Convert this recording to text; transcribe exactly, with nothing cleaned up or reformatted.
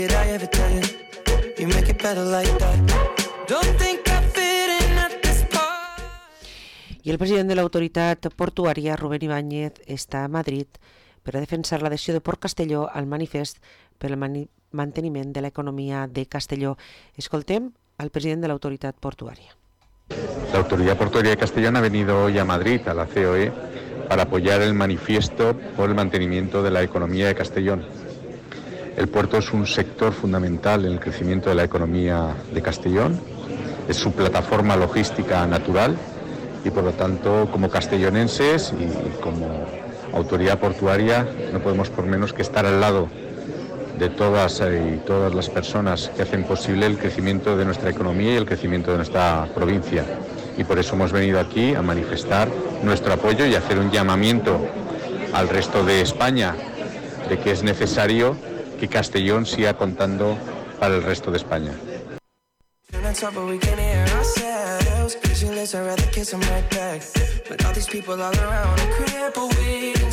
I el president de l'autoritat portuària, Rubén Ibáñez, està a Madrid per a defensar l'adhesió de Port Castelló al manifest per al mani- manteniment de l'economia de Castelló. Escoltem al president de l'autoritat portuària. La Autoridad Portuaria de Castellón ha venido hoy a Madrid, a la C O E, para apoyar el manifiesto por el mantenimiento de la economía de Castellón. El puerto es un sector fundamental en el crecimiento de la economía de Castellón, es su plataforma logística natural y por lo tanto como castellonenses y como autoridad portuaria no podemos por menos que estar al lado de todas y todas las personas que hacen posible el crecimiento de nuestra economía y el crecimiento de nuestra provincia. Y por eso hemos venido aquí a manifestar nuestro apoyo y hacer un llamamiento al resto de España de que es necesario que Castellón siga contando para el resto de España.